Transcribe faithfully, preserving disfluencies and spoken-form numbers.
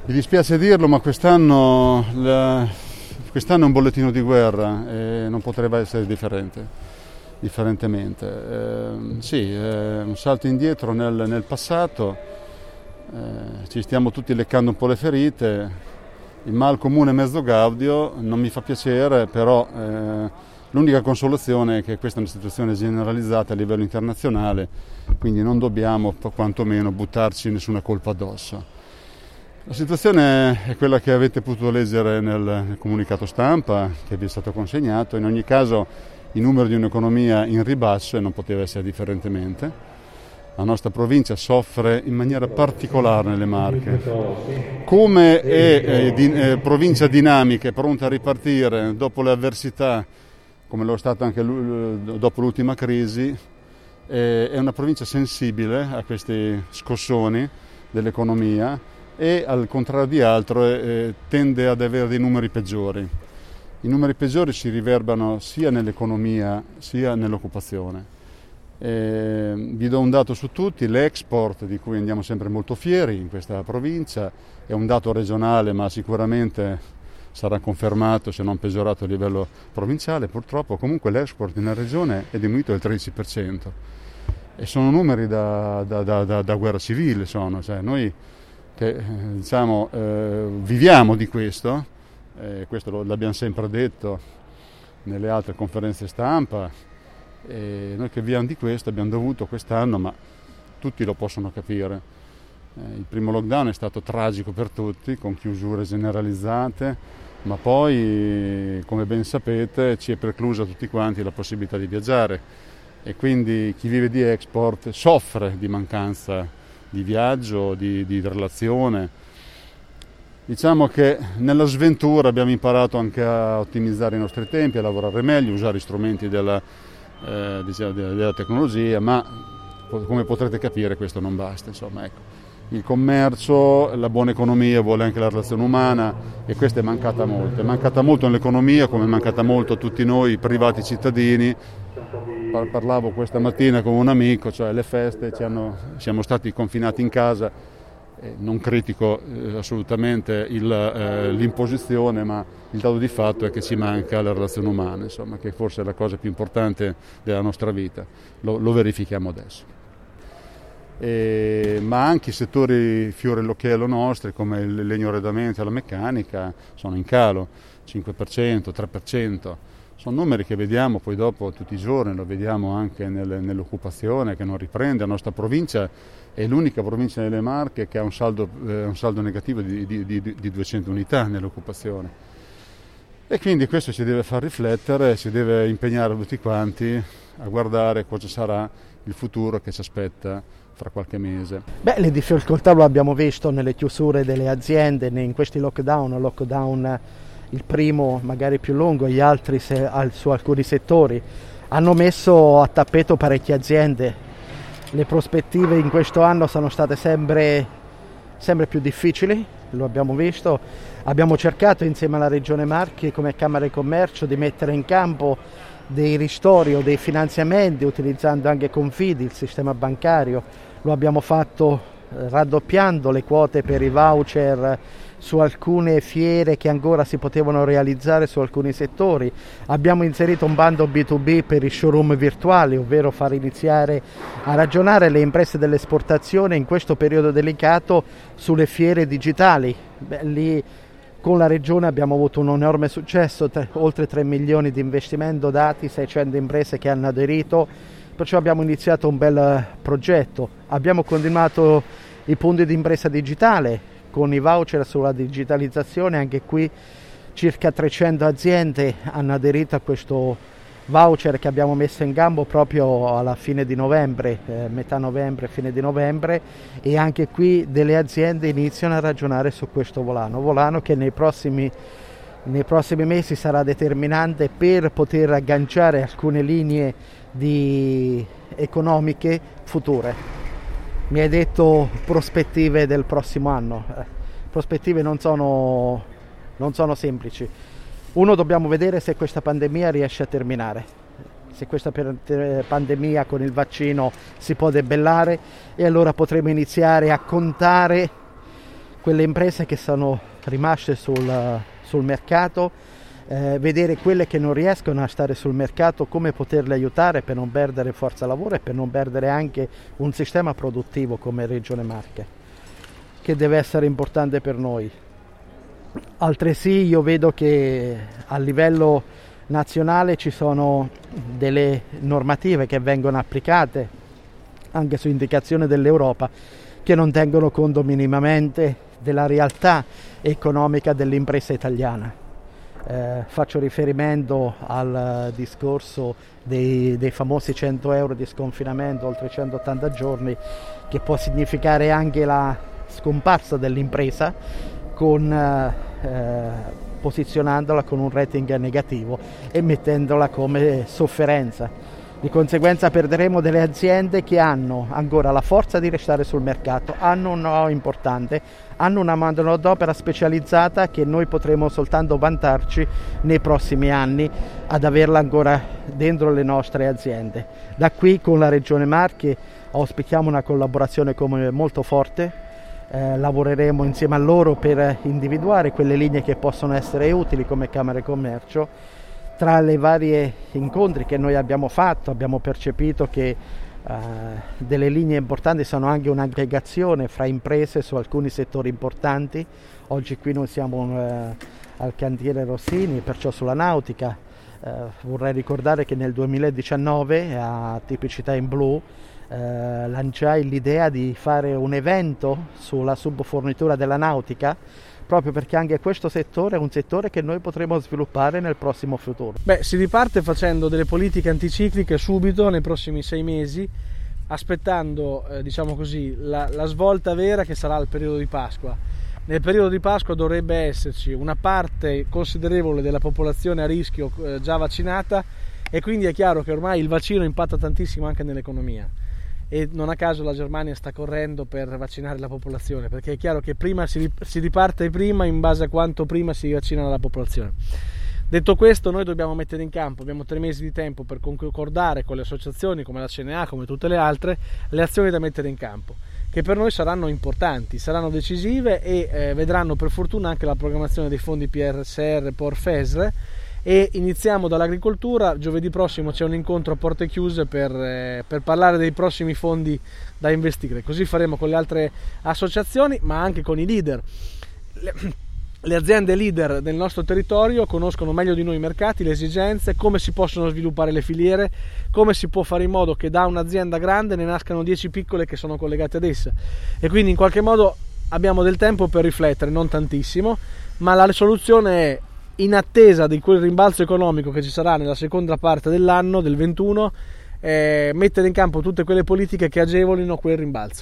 Mi dispiace dirlo, ma quest'anno, la, quest'anno è un bollettino di guerra e non potrebbe essere differente, differentemente. Eh, sì, è un salto indietro nel, nel passato, eh, ci stiamo tutti leccando un po' le ferite, il mal comune mezzo gaudio, non mi fa piacere, però eh, l'unica consolazione è che questa è una situazione generalizzata a livello internazionale, quindi non dobbiamo quantomeno buttarci nessuna colpa addosso. La situazione è quella che avete potuto leggere nel, nel comunicato stampa che vi è stato consegnato. In ogni caso i numeri di un'economia in ribasso e non poteva essere differentemente. La nostra provincia soffre in maniera particolare nelle Marche. Come è eh, di, eh, provincia dinamica e pronta a ripartire dopo le avversità, come lo è stato anche l- dopo l'ultima crisi, eh, è una provincia sensibile a questi scossoni dell'economia e al contrario di altro eh, tende ad avere dei numeri peggiori. I numeri peggiori si riverbano sia nell'economia sia nell'occupazione. Eh, vi do un dato su tutti: l'export, di cui andiamo sempre molto fieri in questa provincia, è un dato regionale ma sicuramente sarà confermato se non peggiorato a livello provinciale. Purtroppo comunque l'export nella regione è diminuito del tredici per cento e sono numeri da, da, da, da, da guerra civile, sono, cioè noi che diciamo eh, viviamo di questo, eh, questo lo, l'abbiamo sempre detto nelle altre conferenze stampa, e noi che viviamo di questo abbiamo dovuto quest'anno, ma tutti lo possono capire, eh, il primo lockdown è stato tragico per tutti, con chiusure generalizzate, ma poi come ben sapete ci è preclusa a tutti quanti la possibilità di viaggiare e quindi chi vive di export soffre di mancanza di viaggio, di, di relazione. Diciamo che nella sventura abbiamo imparato anche a ottimizzare i nostri tempi, a lavorare meglio, usare gli strumenti della, eh, diciamo, della tecnologia, ma come potrete capire questo non basta. Insomma, ecco. Il commercio, la buona economia vuole anche la relazione umana e questa è mancata molto. È mancata molto nell'economia come è mancata molto a tutti noi privati cittadini. Parlavo questa mattina con un amico, cioè le feste, ci hanno, siamo stati confinati in casa, eh, non critico eh, assolutamente il, eh, l'imposizione, ma il dato di fatto è che ci manca la relazione umana, insomma, che forse è la cosa più importante della nostra vita, lo, lo verifichiamo adesso. E, ma anche i settori fiore all'occhiello nostri, come il legno arredamento e la meccanica, sono in calo, cinque per cento, tre per cento. Sono numeri che vediamo poi dopo tutti i giorni, lo vediamo anche nelle, nell'occupazione che non riprende. La nostra provincia è l'unica provincia delle Marche che ha un saldo, eh, un saldo negativo di, di, di, di duecento unità nell'occupazione. E quindi questo ci deve far riflettere, ci deve impegnare tutti quanti a guardare cosa sarà il futuro che ci aspetta fra qualche mese. Beh, le difficoltà lo abbiamo visto nelle chiusure delle aziende, in questi lockdown, lockdown il primo magari più lungo, gli altri se, su alcuni settori, hanno messo a tappeto parecchie aziende. Le prospettive in questo anno sono state sempre, sempre più difficili, lo abbiamo visto. Abbiamo cercato insieme alla Regione Marche come Camera di Commercio di mettere in campo dei ristori o dei finanziamenti utilizzando anche Confidi, il sistema bancario. Lo abbiamo fatto eh, raddoppiando le quote per i voucher su alcune fiere che ancora si potevano realizzare su alcuni settori. Abbiamo inserito un bando B due B per i showroom virtuali, ovvero far iniziare a ragionare le imprese dell'esportazione in questo periodo delicato sulle fiere digitali. Beh, lì con la Regione abbiamo avuto un enorme successo, tre, oltre tre milioni di investimento dati, seicento imprese che hanno aderito, perciò abbiamo iniziato un bel progetto. Abbiamo continuato i punti di impresa digitale, con i voucher sulla digitalizzazione, anche qui circa trecento aziende hanno aderito a questo voucher che abbiamo messo in campo proprio alla fine di novembre, eh, metà novembre, fine di novembre, e anche qui delle aziende iniziano a ragionare su questo volano, volano che nei prossimi, nei prossimi mesi sarà determinante per poter agganciare alcune linee di economiche future. Mi hai detto prospettive del prossimo anno, eh, prospettive non sono, non sono semplici. Uno, dobbiamo vedere se questa pandemia riesce a terminare, se questa per- pandemia con il vaccino si può debellare, e allora potremo iniziare a contare quelle imprese che sono rimaste sul, sul mercato, eh, vedere quelle che non riescono a stare sul mercato, come poterle aiutare per non perdere forza lavoro e per non perdere anche un sistema produttivo come Regione Marche, che deve essere importante per noi. Altresì io vedo che a livello nazionale ci sono delle normative che vengono applicate anche su indicazione dell'Europa che non tengono conto minimamente della realtà economica dell'impresa italiana. Eh, faccio riferimento al discorso dei, dei famosi cento euro di sconfinamento oltre centottanta giorni, che può significare anche la scomparsa dell'impresa, con, eh, posizionandola con un rating negativo e mettendola come sofferenza. Di conseguenza perderemo delle aziende che hanno ancora la forza di restare sul mercato, hanno un know-how importante, hanno una manodopera specializzata che noi potremo soltanto vantarci nei prossimi anni ad averla ancora dentro le nostre aziende. Da qui con la Regione Marche auspichiamo una collaborazione come molto forte. Eh, lavoreremo insieme a loro per individuare quelle linee che possono essere utili come Camere Commercio. Tra le varie incontri che noi abbiamo fatto abbiamo percepito che eh, delle linee importanti sono anche un'aggregazione fra imprese su alcuni settori importanti. Oggi qui noi siamo eh, al cantiere Rossini, perciò sulla nautica. Eh, vorrei ricordare che nel duemiladiciannove a Tipicità in Blu Eh, lanciai l'idea di fare un evento sulla subfornitura della nautica, proprio perché anche questo settore è un settore che noi potremo sviluppare nel prossimo futuro. Beh, si riparte facendo delle politiche anticicliche subito nei prossimi sei mesi, aspettando eh, diciamo così la, la svolta vera che sarà il periodo di Pasqua. Nel periodo di Pasqua dovrebbe esserci una parte considerevole della popolazione a rischio eh, già vaccinata, e quindi è chiaro che ormai il vaccino impatta tantissimo anche nell'economia. E non a caso la Germania sta correndo per vaccinare la popolazione, perché è chiaro che prima si, si riparte prima in base a quanto prima si vaccina la popolazione. Detto questo, noi dobbiamo mettere in campo, abbiamo tre mesi di tempo per concordare con le associazioni come la C N A, come tutte le altre, le azioni da mettere in campo, che per noi saranno importanti, saranno decisive e eh, vedranno per fortuna anche la programmazione dei fondi P R S R, P O R F E S R. E iniziamo dall'agricoltura. Giovedì prossimo c'è un incontro a porte chiuse per, eh, per parlare dei prossimi fondi da investire. Così faremo con le altre associazioni, ma anche con i leader. Le, le aziende leader del nostro territorio conoscono meglio di noi i mercati, le esigenze, come si possono sviluppare le filiere, come si può fare in modo che da un'azienda grande ne nascano dieci piccole che sono collegate ad essa. E quindi in qualche modo abbiamo del tempo per riflettere, non tantissimo, ma la soluzione è, in attesa di quel rimbalzo economico che ci sarà nella seconda parte dell'anno, del ventuno, eh, mettere in campo tutte quelle politiche che agevolino quel rimbalzo.